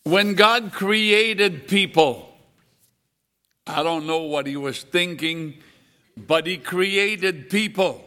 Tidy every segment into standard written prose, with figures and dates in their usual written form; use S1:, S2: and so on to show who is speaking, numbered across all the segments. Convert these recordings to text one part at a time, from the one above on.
S1: When God created people, I don't know what he was thinking, but he created people.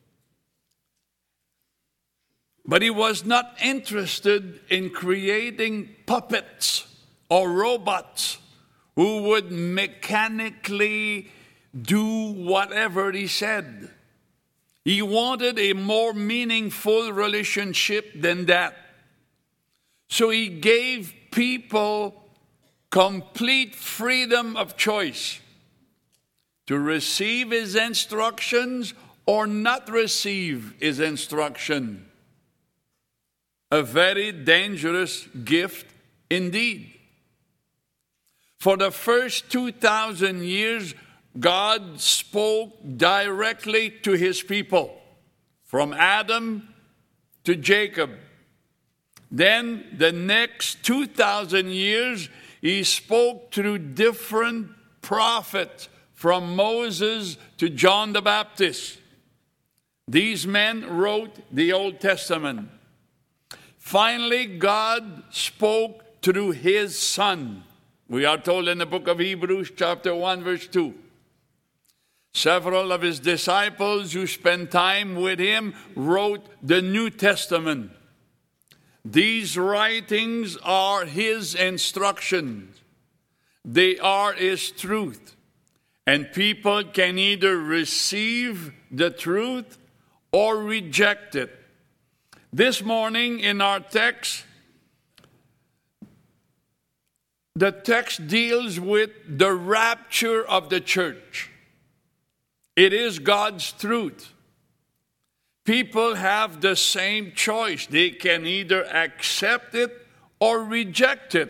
S1: But he was not interested in creating puppets or robots who would mechanically do whatever he said. He wanted a more meaningful relationship than that. So he gave people complete freedom of choice to receive his instructions or not receive his instruction. A very dangerous gift indeed. For the first 2,000 years, God spoke directly to his people, from Adam to Jacob. Then the next 2,000 years, he spoke through different prophets, from Moses to John the Baptist. These men wrote the Old Testament. Finally, God spoke through his Son. We are told in the book of Hebrews, chapter 1, verse 2. Several of his disciples who spent time with him wrote the New Testament. These writings are his instructions. They are his truth. And people can either receive the truth or reject it. This morning in our text, the text deals with the rapture of the church. It is God's truth. People have the same choice. They can either accept it or reject it.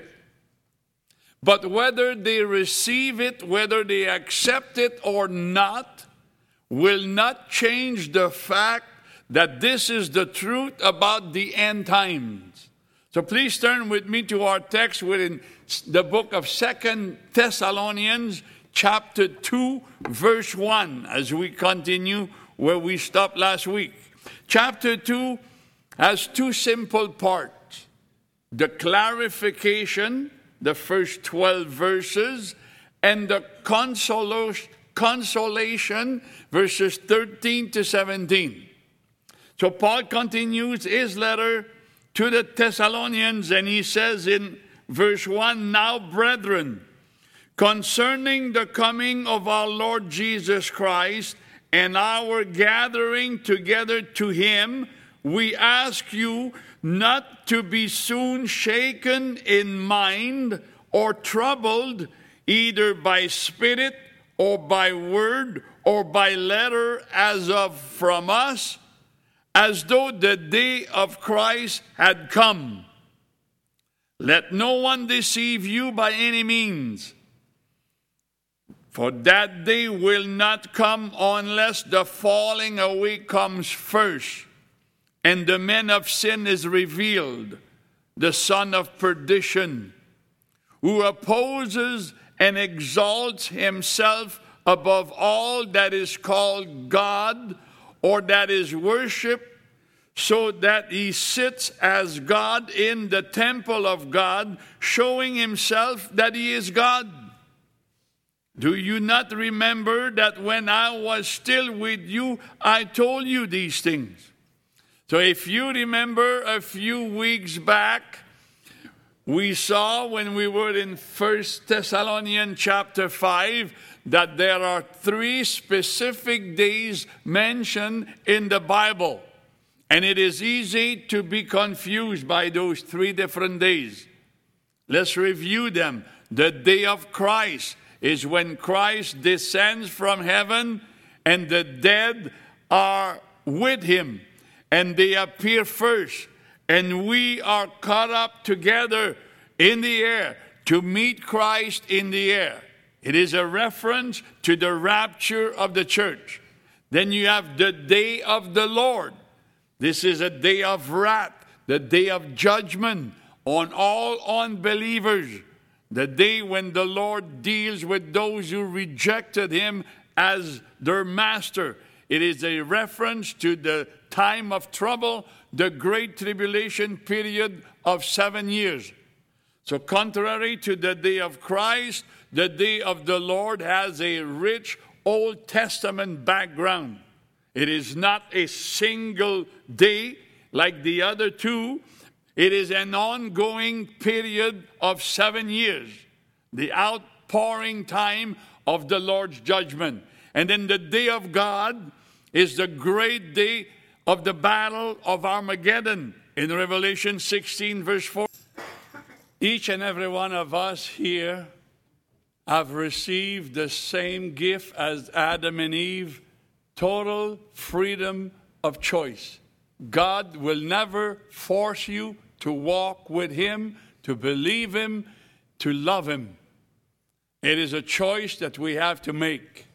S1: But whether they receive it, whether they accept it or not, will not change the fact that this is the truth about the end times. So please turn with me to our text within the book of 2 Thessalonians, chapter 2, verse 1, as we continue where we stopped last week. Chapter 2 has two simple parts. The clarification, the first 12 verses, and the consolation, verses 13 to 17. So Paul continues his letter to the Thessalonians, and he says in verse 1, "Now, brethren, concerning the coming of our Lord Jesus Christ and our gathering together to him, we ask you not to be soon shaken in mind or troubled, either by spirit or by word or by letter as of from us, as though the day of Christ had come. Let no one deceive you by any means. For that day will not come unless the falling away comes first, and the man of sin is revealed, the son of perdition, who opposes and exalts himself above all that is called God or that is worshipped, so that he sits as God in the temple of God, showing himself that he is God. Do you not remember that when I was still with you, I told you these things?" So if you remember a few weeks back, we saw when we were in 1 Thessalonians chapter 5 that there are 3 specific days mentioned in the Bible. And it is easy to be confused by those 3 different days. Let's review them. The day of Christ is when Christ descends from heaven and the dead are with him. And they appear first. And we are caught up together in the air to meet Christ in the air. It is a reference to the rapture of the church. Then you have the day of the Lord. This is a day of wrath, the day of judgment on all unbelievers. The day when the Lord deals with those who rejected him as their master. It is a reference to the time of trouble, the great tribulation period of 7 years. So contrary to the day of Christ, the day of the Lord has a rich Old Testament background. It is not a single day like the other two. It is an ongoing period of 7 years, the outpouring time of the Lord's judgment. And then the day of God is the great day of the battle of Armageddon in Revelation 16, verse 4. Each and every one of us here have received the same gift as Adam and Eve, total freedom of choice. God will never force you to walk with Him, to believe Him, to love Him. It is a choice that we have to make.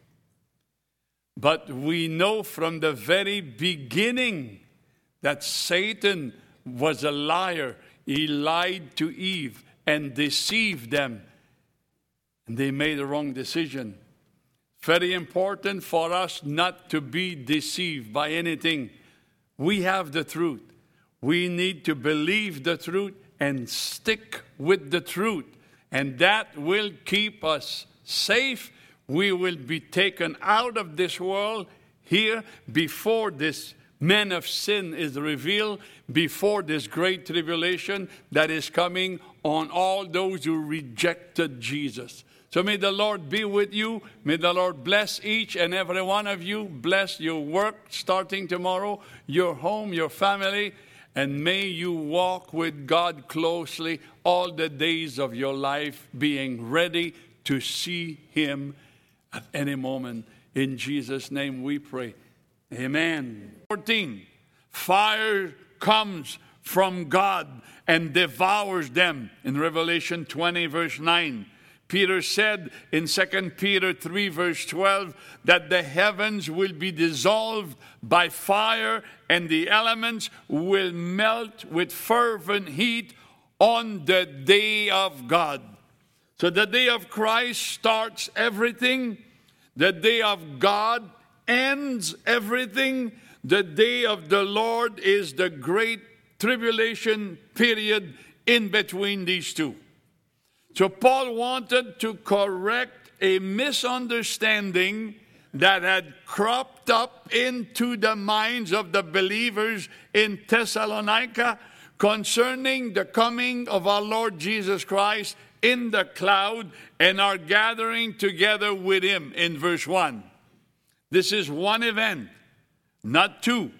S1: But we know from the very beginning that Satan was a liar. He lied to Eve and deceived them. And they made the wrong decision. Very important for us not to be deceived by anything. We have the truth. We need to believe the truth and stick with the truth. And that will keep us safe. We will be taken out of this world here before this man of sin is revealed, before this great tribulation that is coming on all those who rejected Jesus. So may the Lord be with you. May the Lord bless each and every one of you. Bless your work starting tomorrow, your home, your family. And may you walk with God closely all the days of your life, being ready to see Him at any moment. In Jesus' name we pray. Amen. 14. Fire comes from God and devours them. In Revelation 20, verse 9. Peter said in 2 Peter 3, verse 12, that the heavens will be dissolved by fire and the elements will melt with fervent heat on the day of God. So the day of Christ starts everything. The day of God ends everything. The day of the Lord is the great tribulation period in between these two. So Paul wanted to correct a misunderstanding that had cropped up into the minds of the believers in Thessalonica concerning the coming of our Lord Jesus Christ in the cloud and our gathering together with Him in verse 1. This is one event, not two.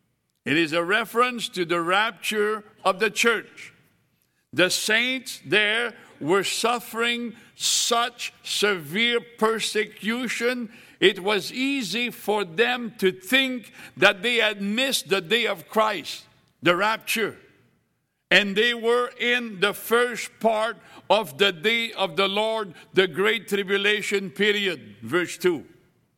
S1: It is a reference to the rapture of the church. The saints there were suffering such severe persecution, it was easy for them to think that they had missed the day of Christ, the rapture. And they were in the first part of the day of the Lord, the great tribulation period. Verse 2.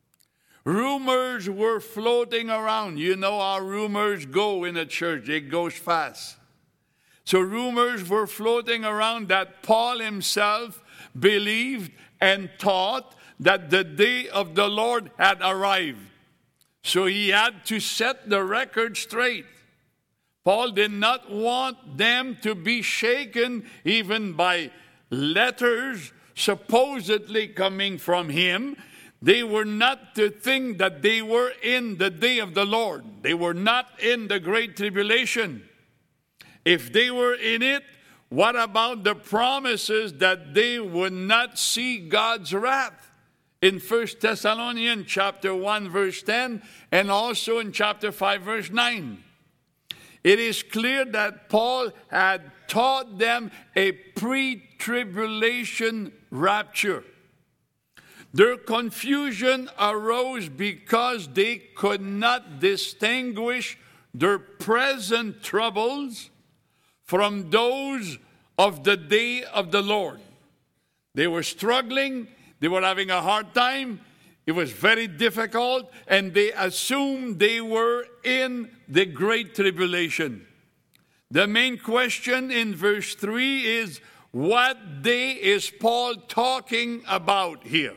S1: Rumors were floating around. You know how rumors go in a church. It goes fast. So rumors were floating around that Paul himself believed and taught that the day of the Lord had arrived. So he had to set the record straight. Paul did not want them to be shaken even by letters supposedly coming from him. They were not to think that they were in the day of the Lord. They were not in the great tribulation. If they were in it, what about the promises that they would not see God's wrath? In 1 Thessalonians chapter 1 verse 10 and also in chapter 5 verse 9. It is clear that Paul had taught them a pre-tribulation rapture. Their confusion arose because they could not distinguish their present troubles from those of the day of the Lord. They were struggling, they were having a hard time, it was very difficult, and they assumed they were in the great tribulation. The main question in verse 3 is, what day is Paul talking about here?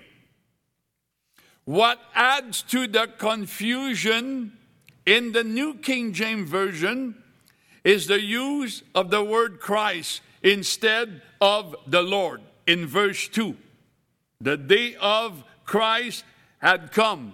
S1: What adds to the confusion in the New King James Version is the use of the word Christ instead of the Lord. In verse 2, the day of Christ had come.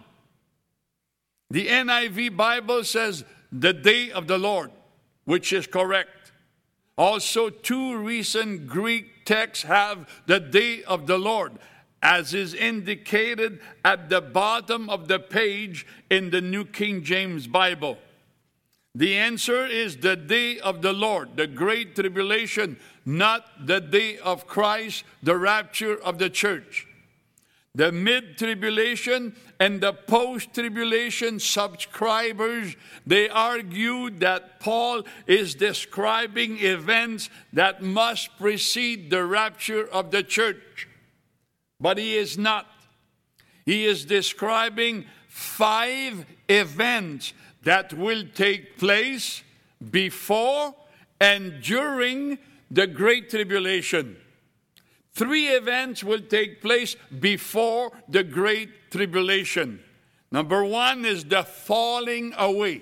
S1: The NIV Bible says the day of the Lord, which is correct. Also, two recent Greek texts have the day of the Lord, as is indicated at the bottom of the page in the New King James Bible. The answer is the day of the Lord, the great tribulation, not the day of Christ, the rapture of the church. The mid-tribulation and the post-tribulation subscribers, they argued that Paul is describing events that must precede the rapture of the church. But he is not. He is describing 5 events that will take place before and during the Great Tribulation. 3 events will take place before the Great Tribulation. Number 1 is the falling away.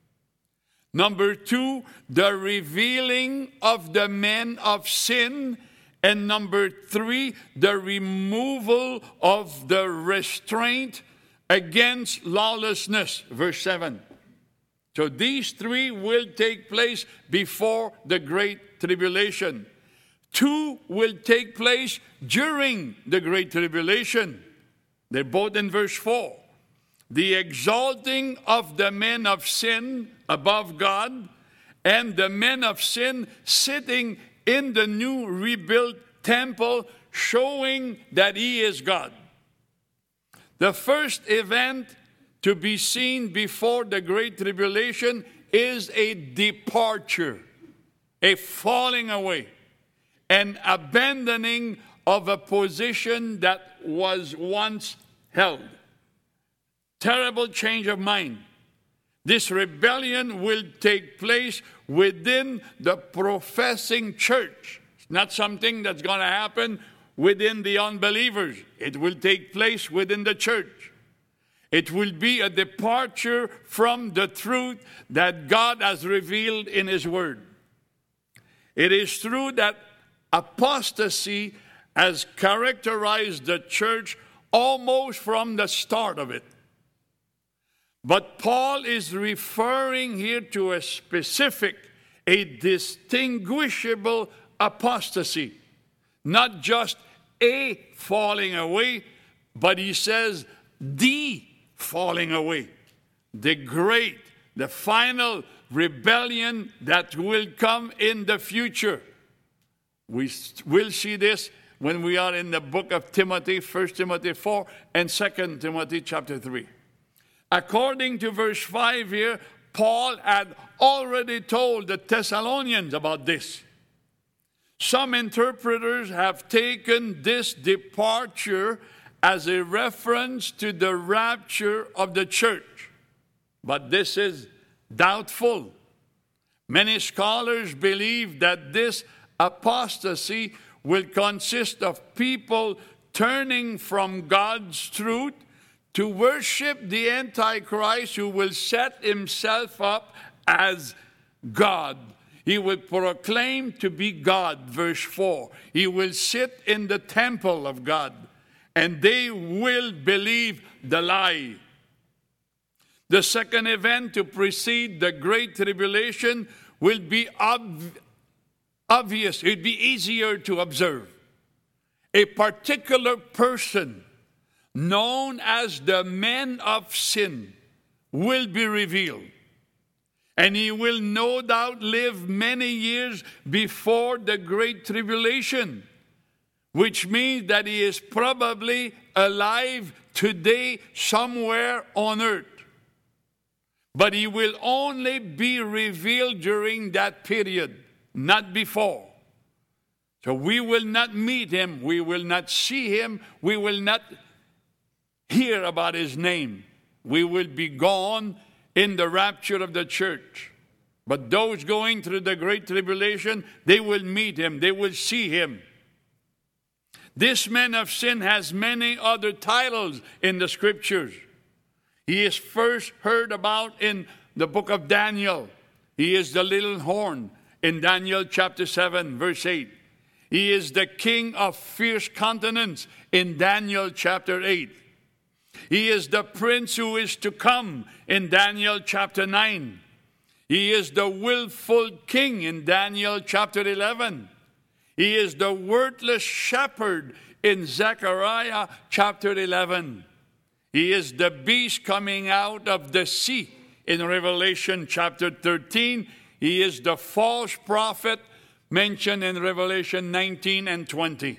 S1: Number 2, the revealing of the men of sin. And number 3, the removal of the restraint against lawlessness. Verse 7. So these 3 will take place before the Great Tribulation. 2 will take place during the Great Tribulation. They're both in verse 4. The exalting of the men of sin above God, and the men of sin sitting in the new rebuilt temple, showing that he is God. The first event to be seen before the Great Tribulation is a departure, a falling away, an abandoning of a position that was once held. Terrible change of mind. This rebellion will take place within the professing church. It's not something that's going to happen within the unbelievers. It will take place within the church. It will be a departure from the truth that God has revealed in His Word. It is true that apostasy has characterized the church almost from the start of it. But Paul is referring here to a specific, a distinguishable apostasy. Not just a falling away, but he says the falling away. The great, the final rebellion that will come in the future. We will see this when we are in the book of Timothy, 1 Timothy 4 and 2 Timothy chapter 3. According to verse 5 here, Paul had already told the Thessalonians about this. Some interpreters have taken this departure as a reference to the rapture of the church, but this is doubtful. Many scholars believe that this apostasy will consist of people turning from God's truth to worship the Antichrist, who will set himself up as God. He will proclaim to be God, verse 4. He will sit in the temple of God, and they will believe the lie. The second event to precede the Great Tribulation will be obvious. It will be easier to observe. A particular person known as the men of sin will be revealed. And he will no doubt live many years before the Great Tribulation, which means that he is probably alive today somewhere on earth. But he will only be revealed during that period, not before. So we will not meet him, we will not see him, we will not hear about his name. We will be gone in the rapture of the church. But those going through the Great Tribulation, they will meet him, they will see him. This man of sin has many other titles in the scriptures. He is first heard about in the book of Daniel. He is the little horn. in Daniel chapter 7, verse 8. He is the king of fierce countenance in Daniel chapter 8. He is the prince who is to come in Daniel chapter 9. He is the willful king in Daniel chapter 11. He is the worthless shepherd in Zechariah chapter 11. He is the beast coming out of the sea in Revelation chapter 13. He is the false prophet mentioned in Revelation 19 and 20.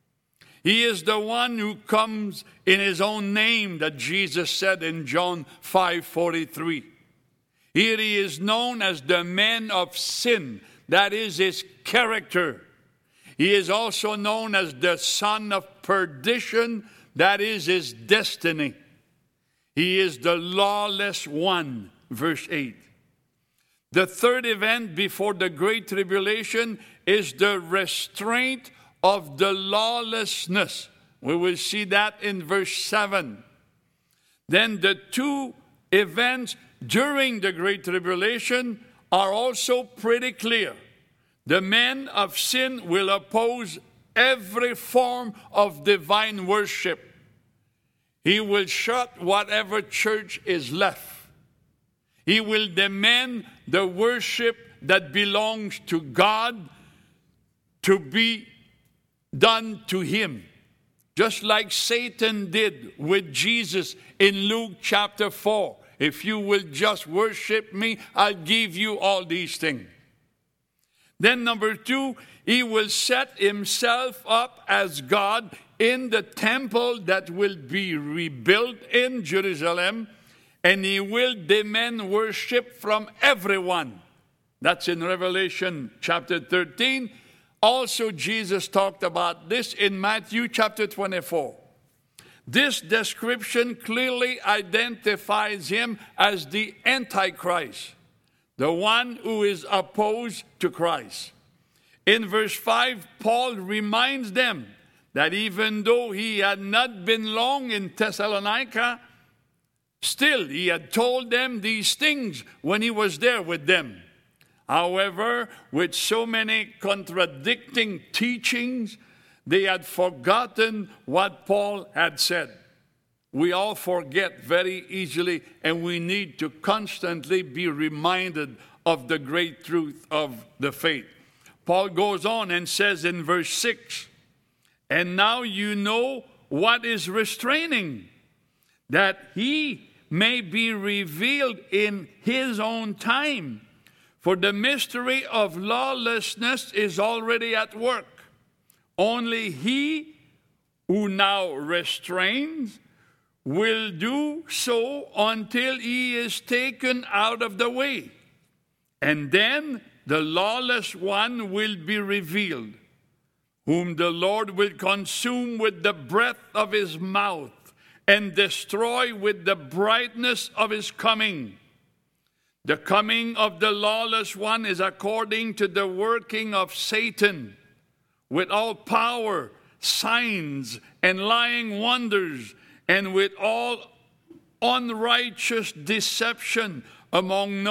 S1: He is the one who comes in his own name that Jesus said in John 5:43. Here he is known as the man of sin. That is his character. He is also known as the son of perdition. That is his destiny. He is the lawless one, verse 8. The third event before the Great Tribulation is the restraint of the lawlessness. We will see that in verse 7. Then the two events during the Great Tribulation are also pretty clear. The man of sin will oppose every form of divine worship. He will shut whatever church is left. He will demand the worship that belongs to God to be done to him. Just like Satan did with Jesus in Luke chapter 4. If you will just worship me, I'll give you all these things. Then number 2, he will set himself up as God in the temple that will be rebuilt in Jerusalem, and he will demand worship from everyone. That's in Revelation chapter 13. Also, Jesus talked about this in Matthew chapter 24. This description clearly identifies him as the Antichrist, the one who is opposed to Christ. In verse 5, Paul reminds them that even though he had not been long in Thessalonica, still he had told them these things when he was there with them. However, with so many contradicting teachings, they had forgotten what Paul had said. We all forget very easily, and we need to constantly be reminded of the great truth of the faith. Paul goes on and says in verse 6, "And now you know what is restraining, that he may be revealed in his own time. For the mystery of lawlessness is already at work. Only he who now restrains will do so until he is taken out of the way. And then the lawless one will be revealed, whom the Lord will consume with the breath of his mouth and destroy with the brightness of his coming. The coming of the lawless one is according to the working of Satan, with all power, signs, and lying wonders, and with all unrighteous deception among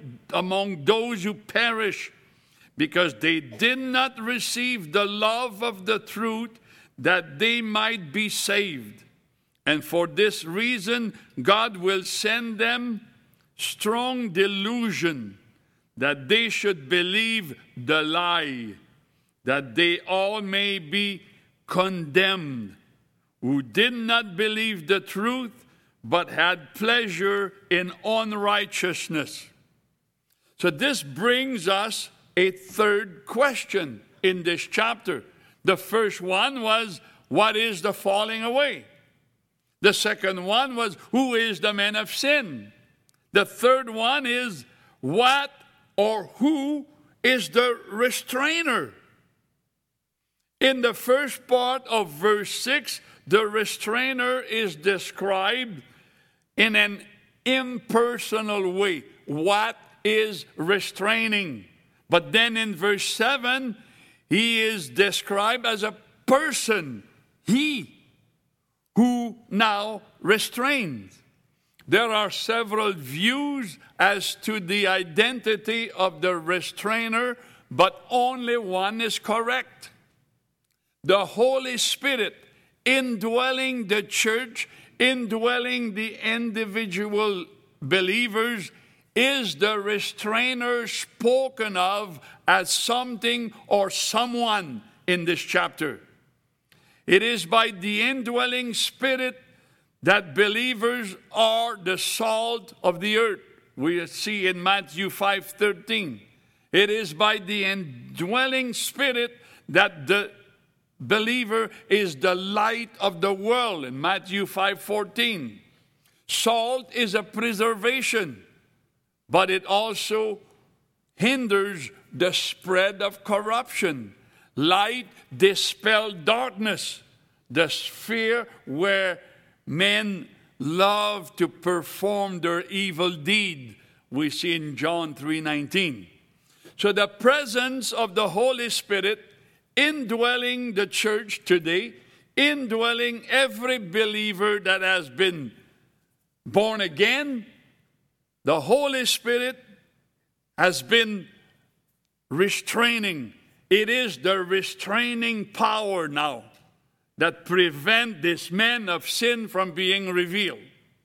S1: those who perish, because they did not receive the love of the truth, that they might be saved. And for this reason, God will send them strong delusion, that they should believe the lie, that they all may be condemned, who did not believe the truth, but had pleasure in unrighteousness." So this brings us a third question in this chapter. The first one was, what is the falling away? The second one was, who is the man of sin? The third one is, what or who is the restrainer? In the first part of verse 6, the restrainer is described in an impersonal way. What is restraining? But then in verse 7, he is described as a person, he who now restrains. There are several views as to the identity of the restrainer, but only one is correct. The Holy Spirit indwelling the church, indwelling the individual believers, is the restrainer spoken of as something or someone in this chapter. It is by the indwelling Spirit that believers are the salt of the earth. We see in Matthew 5:13. It is by the indwelling Spirit that the believer is the light of the world in Matthew 5:14. Salt is a preservation, but it also hinders the spread of corruption. Light dispels darkness, the sphere where men love to perform their evil deed. We see in John 3:19. So the presence of the Holy Spirit indwelling the church today, indwelling every believer that has been born again, the Holy Spirit has been restraining. It is the restraining power now that prevent this man of sin from being revealed.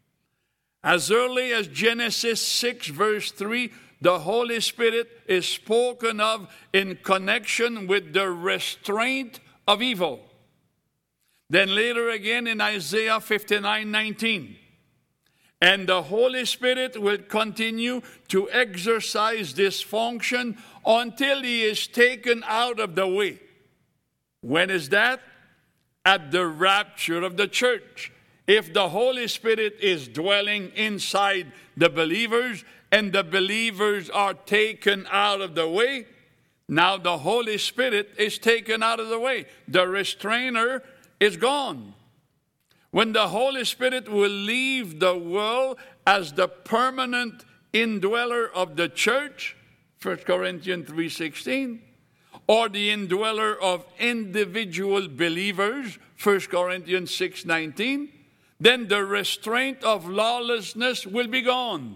S1: As early as Genesis 6 verse 3, the Holy Spirit is spoken of in connection with the restraint of evil. Then later again in Isaiah 59:19. And the Holy Spirit will continue to exercise this function until he is taken out of the way. When is that? At the rapture of the church. If the Holy Spirit is dwelling inside the believers and the believers are taken out of the way, now the Holy Spirit is taken out of the way. The restrainer is gone. When the Holy Spirit will leave the world as the permanent indweller of the church, 1 Corinthians 3:16, or the indweller of individual believers, 1 Corinthians 6:19, then the restraint of lawlessness will be gone.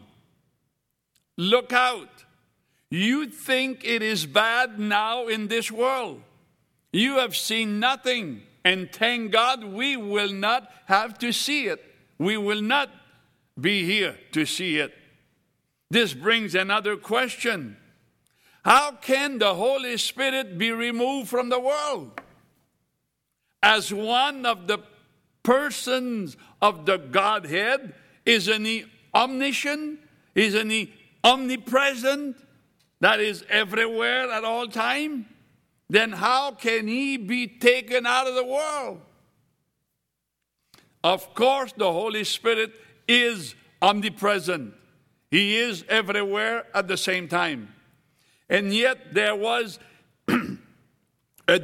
S1: Look out. You think it is bad now in this world. You have seen nothing. And thank God we will not have to see it. We will not be here to see it. This brings another question. How can the Holy Spirit be removed from the world? As one of the persons of the Godhead, isn't he omniscient? Isn't he omnipresent? That is everywhere at all time? Then how can he be taken out of the world? Of course, the Holy Spirit is omnipresent. He is everywhere at the same time. And yet there was a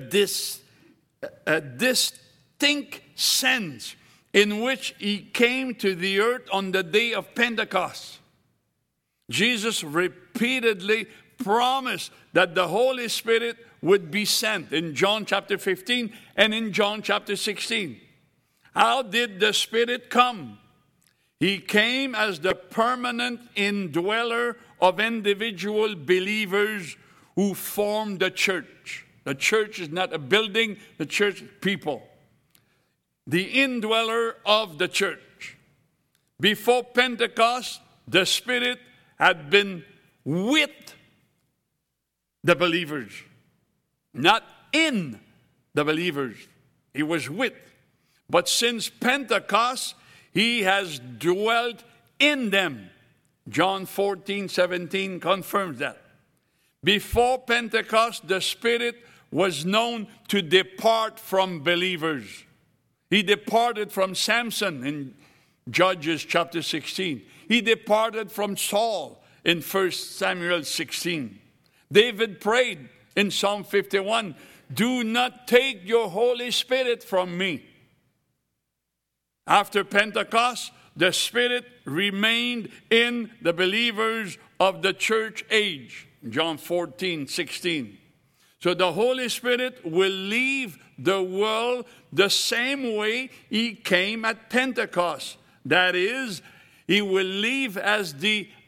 S1: distinct sense in which he came to the earth on the day of Pentecost. Jesus repeatedly promised that the Holy Spirit would be sent in John chapter 15 and in John chapter 16. How did the Spirit come? He came as the permanent indweller of individual believers who form the church. The church is not a building, the church is people. The indweller of the church. Before Pentecost, the Spirit had been with the believers. Not in the believers. He was with. But since Pentecost, he has dwelt in them. John 14:17 confirms that. Before Pentecost, the Spirit was known to depart from believers. He departed from Samson in Judges chapter 16. He departed from Saul in 1 Samuel 16. David prayed in Psalm 51, do not take your Holy Spirit from me. After Pentecost, the Spirit remained in the believers of the church age. John 14:16. So the Holy Spirit will leave the world the same way he came at Pentecost. That is, he will leave as the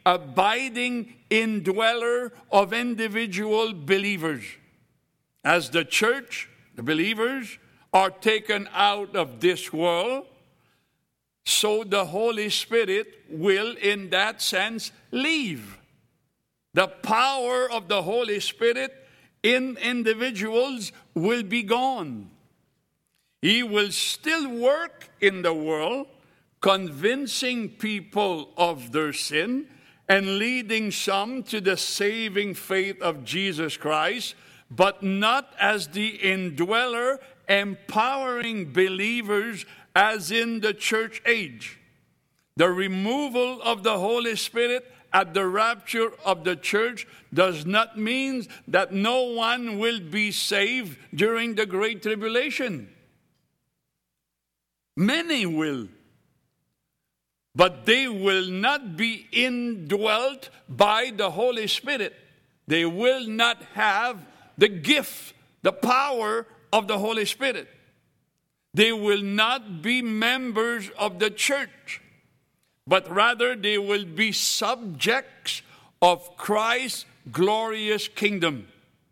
S1: abiding indweller of individual believers. As the church, the believers, are taken out of this world, so the Holy Spirit will, in that sense, leave. The power of the Holy Spirit in individuals will be gone. He will still work in the world, convincing people of their sin and leading some to the saving faith of Jesus Christ, but not as the indweller empowering believers as in the church age. The removal of the Holy Spirit at the rapture of the church does not mean that no one will be saved during the Great Tribulation. Many will, but they will not be indwelt by the Holy Spirit. They will not have the gift, the power of the Holy Spirit. They will not be members of the church, but rather they will be subjects of Christ's glorious kingdom.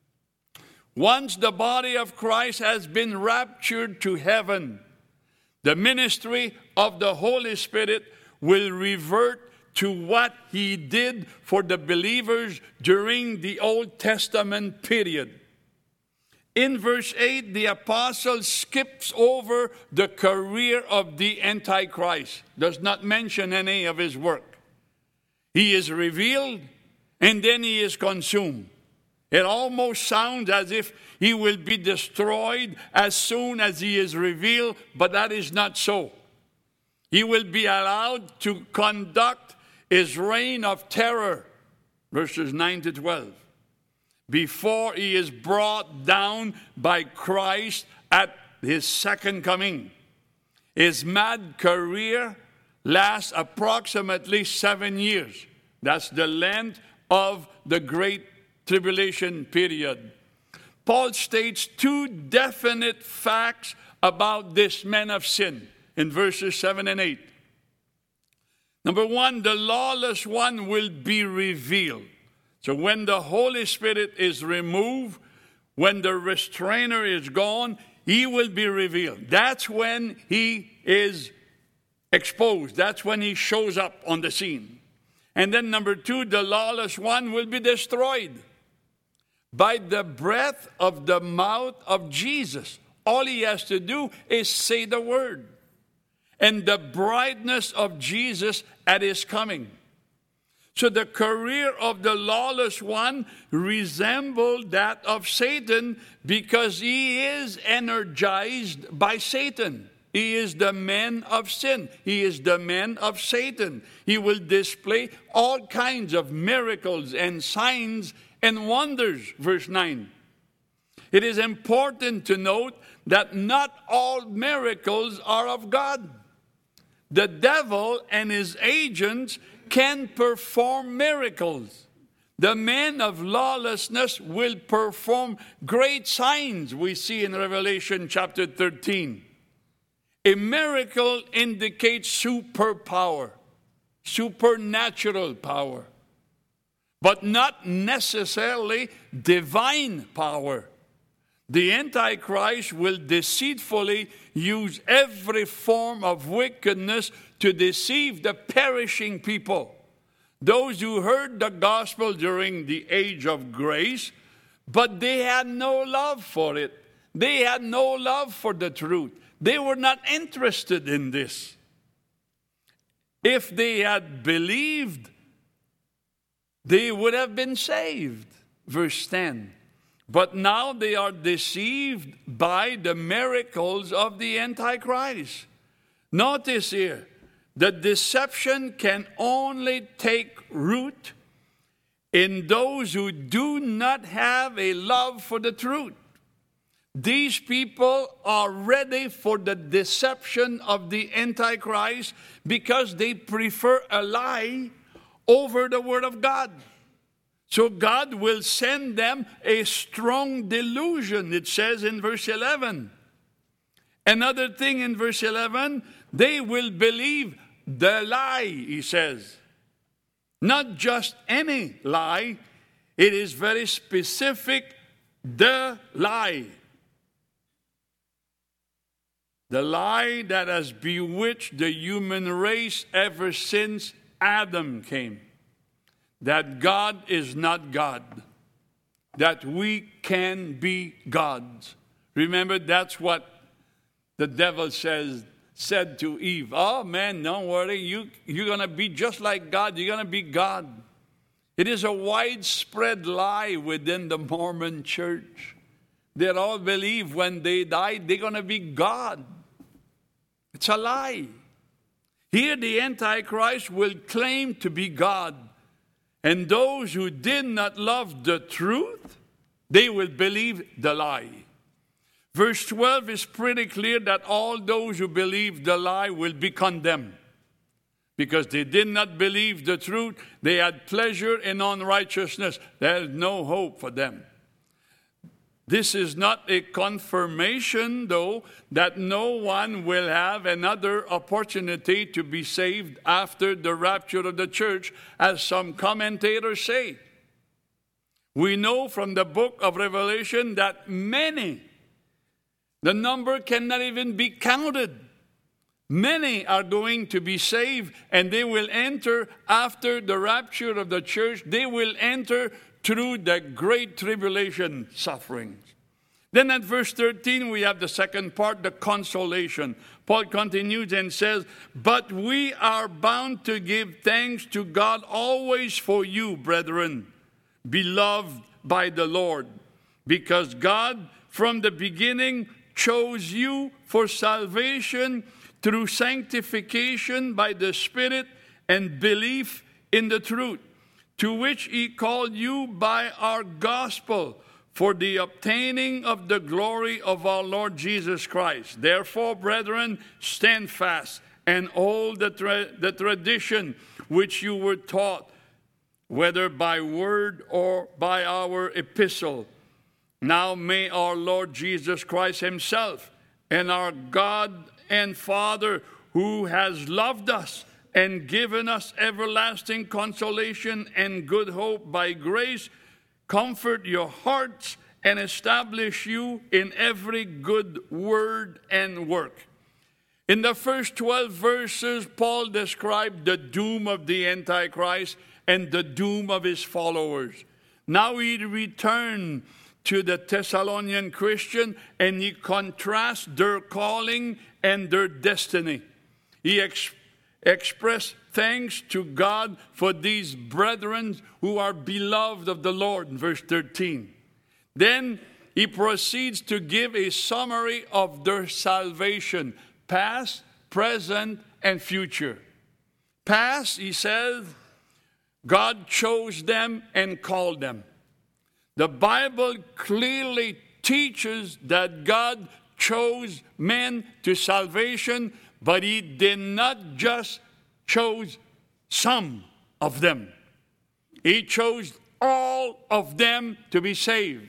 S1: Once the body of Christ has been raptured to heaven, the ministry of the Holy Spirit will revert to what he did for the believers during the Old Testament period. In verse 8, the apostle skips over the career of the Antichrist, does not mention any of his work. He is revealed, and then he is consumed. It almost sounds as if he will be destroyed as soon as he is revealed, but that is not so. He will be allowed to conduct his reign of terror, verses 9 to 12. Before he is brought down by Christ at his second coming. His mad career lasts approximately 7 years. That's the length of the Great Tribulation period. Paul states two definite facts about this man of sin in verses 7 and 8. Number one, the lawless one will be revealed. So when the Holy Spirit is removed, when the restrainer is gone, he will be revealed. That's when he is exposed. That's when he shows up on the scene. And then number two, the lawless one will be destroyed by the breath of the mouth of Jesus. All he has to do is say the word. And the brightness of Jesus at his coming. So the career of the lawless one resembled that of Satan because he is energized by Satan. He is the man of sin. He is the man of Satan. He will display all kinds of miracles and signs and wonders, verse 9. It is important to note that not all miracles are of God. The devil and his agents can perform miracles. The man of lawlessness will perform great signs we see in Revelation chapter 13. A miracle indicates superpower, supernatural power, but not necessarily divine power. The Antichrist will deceitfully use every form of wickedness to deceive the perishing people, those who heard the gospel during the age of grace, but they had no love for it. They had no love for the truth. They were not interested in this. If they had believed, they would have been saved. Verse 10. But now they are deceived by the miracles of the Antichrist. Notice here, the deception can only take root in those who do not have a love for the truth. These people are ready for the deception of the Antichrist because they prefer a lie over the Word of God. So God will send them a strong delusion, it says in verse 11. Another thing in verse 11, they will believe the lie, he says. Not just any lie. It is very specific, the lie. The lie that has bewitched the human race ever since Adam came. That God is not God. That we can be gods. Remember, that's what the devil said to Eve. Oh man, don't worry, you're going to be just like God. You're going to be God. It is a widespread lie within the Mormon church. They all believe when they die, they're going to be God. It's a lie. Here the Antichrist will claim to be God. And those who did not love the truth, they will believe the lie. Verse 12 is pretty clear that all those who believe the lie will be condemned. Because they did not believe the truth, they had pleasure in unrighteousness. There is no hope for them. This is not a confirmation, though, that no one will have another opportunity to be saved after the rapture of the church, as some commentators say. We know from the book of Revelation that many, the number cannot even be counted. Many are going to be saved, and they will enter after the rapture of the church. They will enter through the great tribulation sufferings. Then at verse 13, we have the second part, the consolation. Paul continues and says, "But we are bound to give thanks to God always for you, brethren, beloved by the Lord, because God from the beginning chose you for salvation through sanctification by the Spirit and belief in the truth, to which he called you by our gospel, for the obtaining of the glory of our Lord Jesus Christ. Therefore, brethren, stand fast and hold the tradition which you were taught, whether by word or by our epistle. Now may our Lord Jesus Christ himself and our God and Father, who has loved us and given us everlasting consolation and good hope by grace, comfort your hearts and establish you in every good word and work." In the first 12 verses, Paul described the doom of the Antichrist and the doom of his followers. Now he returned to the Thessalonian Christian, and he contrasts their calling and their destiny. He expressed thanks to God for these brethren who are beloved of the Lord in verse 13. Then he proceeds to give a summary of their salvation, past, present, and future. Past, he says, God chose them and called them. The Bible clearly teaches that God chose men to salvation, but he did not just choose some of them. He chose all of them to be saved.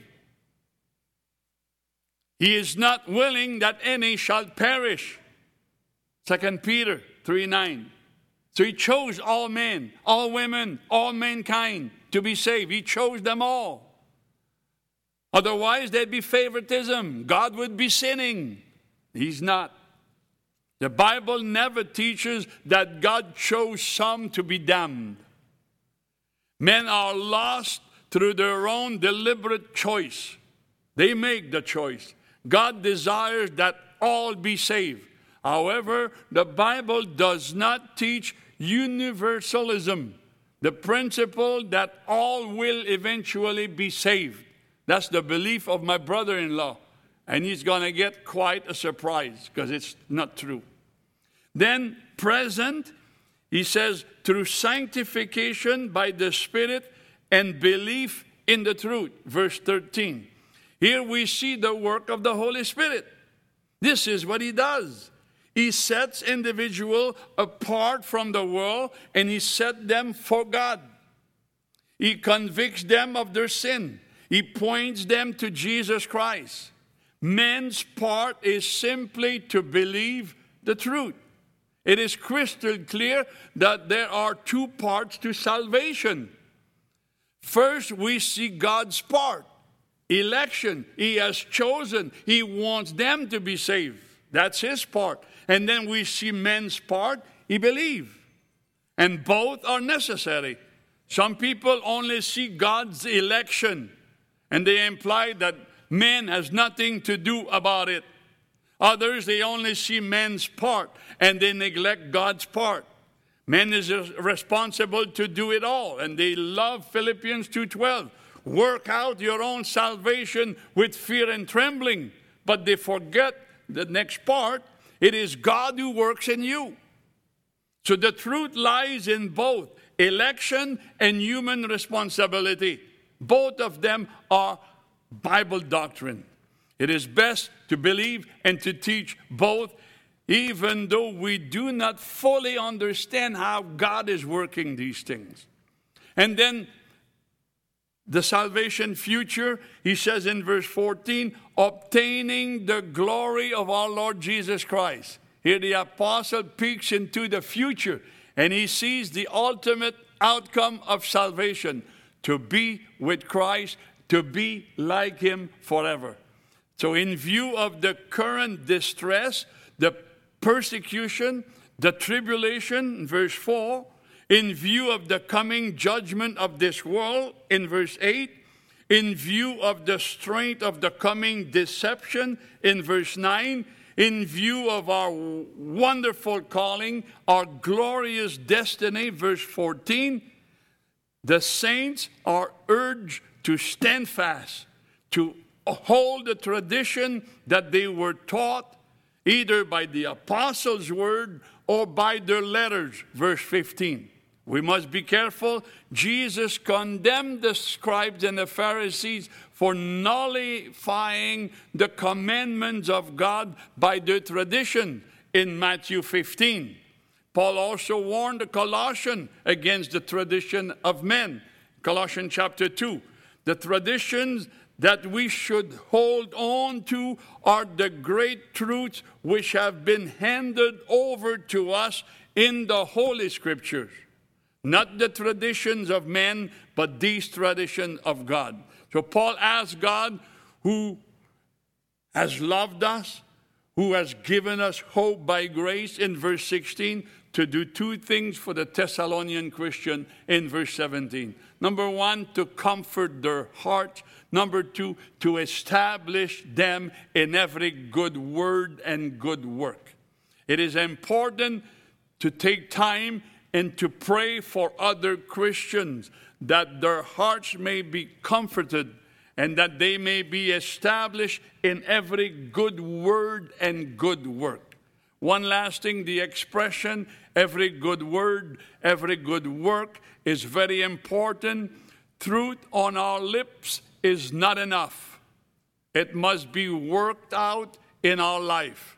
S1: He is not willing that any shall perish. 2 Peter 3:9. So he chose all men, all women, all mankind to be saved. He chose them all. Otherwise, there'd be favoritism. God would be sinning. He's not. The Bible never teaches that God chose some to be damned. Men are lost through their own deliberate choice. They make the choice. God desires that all be saved. However, the Bible does not teach universalism, the principle that all will eventually be saved. That's the belief of my brother-in-law. And he's going to get quite a surprise because it's not true. Then, present, he says, through sanctification by the Spirit and belief in the truth. Verse 13. Here we see the work of the Holy Spirit. This is what he does. He sets individuals apart from the world and he set them for God. He convicts them of their sin. He points them to Jesus Christ. Man's part is simply to believe the truth. It is crystal clear that there are two parts to salvation. First, we see God's part. Election. He has chosen. He wants them to be saved. That's his part. And then we see men's part. He believes. And both are necessary. Some people only see God's election, and they imply that man has nothing to do about it. Others, they only see man's part, and they neglect God's part. Man is responsible to do it all, and they love Philippians 2:12. Work out your own salvation with fear and trembling. But they forget the next part. It is God who works in you. So the truth lies in both election and human responsibility. Both of them are Bible doctrine. It is best to believe and to teach both, even though we do not fully understand how God is working these things. And then the salvation future, he says in verse 14, obtaining the glory of our Lord Jesus Christ. Here the apostle peeks into the future, and he sees the ultimate outcome of salvation, to be with Christ, to be like him forever. So in view of the current distress, the persecution, the tribulation, verse 4, in view of the coming judgment of this world, in verse 8, in view of the strength of the coming deception, in verse 9, in view of our wonderful calling, our glorious destiny, verse 14, the saints are urged to stand fast, to hold the tradition that they were taught, either by the apostles' word or by their letters, verse 15. We must be careful. Jesus condemned the scribes and the Pharisees for nullifying the commandments of God by their tradition in Matthew 15. Paul also warned the Colossians against the tradition of men. Colossians chapter 2. The traditions that we should hold on to are the great truths which have been handed over to us in the Holy Scriptures. Not the traditions of men, but these traditions of God. So Paul asked God, who has loved us, who has given us hope by grace, in verse 16, to do two things for the Thessalonian Christian in verse 17. Number one, to comfort their hearts. Number two, to establish them in every good word and good work. It is important to take time and to pray for other Christians, that their hearts may be comforted and that they may be established in every good word and good work. One last thing, the expression, every good word, every good work, is very important. Truth on our lips is not enough. It must be worked out in our life.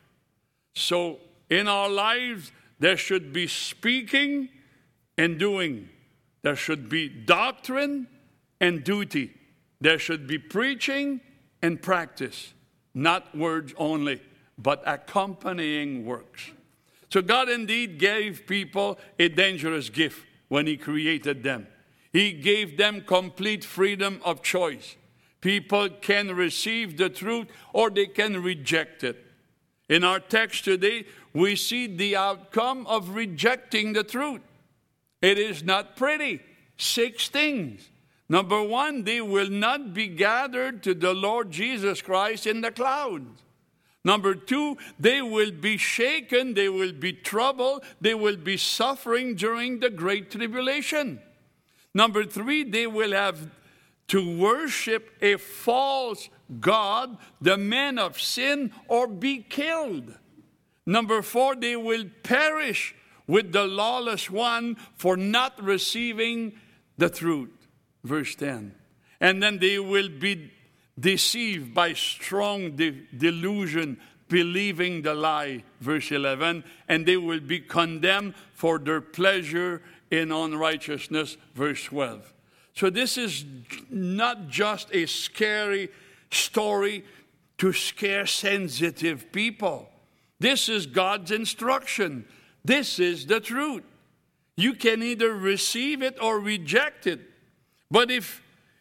S1: So in our lives, there should be speaking and doing. There should be doctrine and duty. There should be preaching and practice. Not words only, but accompanying works. So God indeed gave people a dangerous gift when he created them. He gave them complete freedom of choice. People can receive the truth or they can reject it. In our text today, we see the outcome of rejecting the truth. It is not pretty. 6 things. Number one, they will not be gathered to the Lord Jesus Christ in the clouds. Number 2, they will be shaken, they will be troubled, they will be suffering during the great tribulation. Number 3, they will have to worship a false god, the man of sin, or be killed. Number 4, they will perish with the lawless one for not receiving the truth. Verse 10. And then they will be deceived by strong delusion, believing the lie. Verse 11. And they will be condemned for their pleasure in unrighteousness. Verse 12. So this is not just a scary story to scare sensitive people. This is God's instruction. This is the truth. You can either receive it or reject it. But if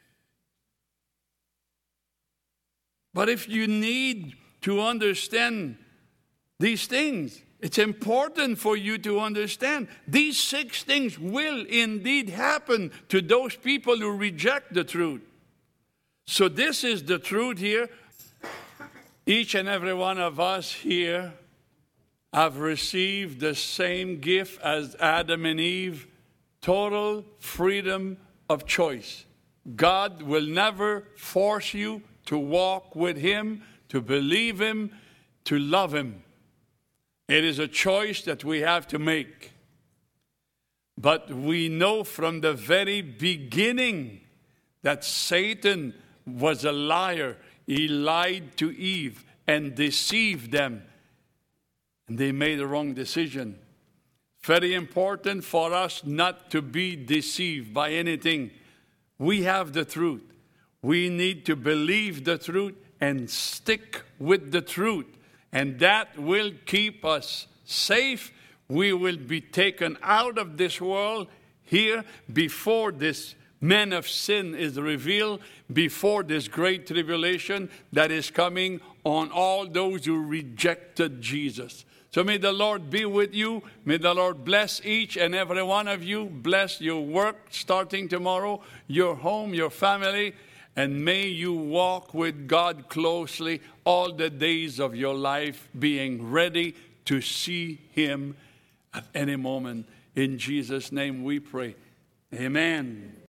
S1: you need to understand these things, it's important for you to understand these 6 things will indeed happen to those people who reject the truth. So this is the truth here. Each and every one of us here have received the same gift as Adam and Eve, total freedom of choice. God will never force you to walk with Him, to believe Him, to love Him. It is a choice that we have to make. But we know from the very beginning that Satan was a liar. He lied to Eve and deceived them. And they made the wrong decision. Very important for us not to be deceived by anything. We have the truth. We need to believe the truth and stick with the truth. And that will keep us safe. We will be taken out of this world here before this man of sin is revealed, before this great tribulation that is coming on all those who rejected Jesus. So may the Lord be with you. May the Lord bless each and every one of you. Bless your work starting tomorrow, your home, your family. And may you walk with God closely all the days of your life, being ready to see Him at any moment. In Jesus' name we pray. Amen.